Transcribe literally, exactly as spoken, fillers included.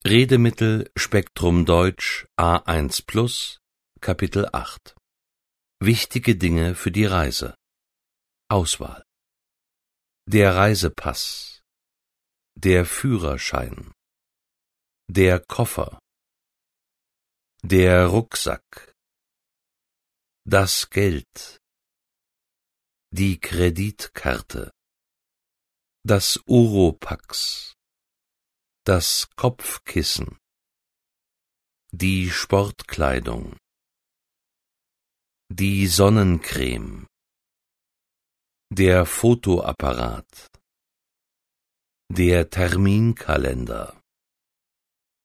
Redemittel Spektrum Deutsch A eins Plus Kapitel acht Wichtige Dinge für die Reise. Auswahl: Der Reisepass, der Führerschein, der Koffer, der Rucksack, das Geld, die Kreditkarte, das Oropax, das Kopfkissen, die Sportkleidung, die Sonnencreme, der Fotoapparat, der Terminkalender,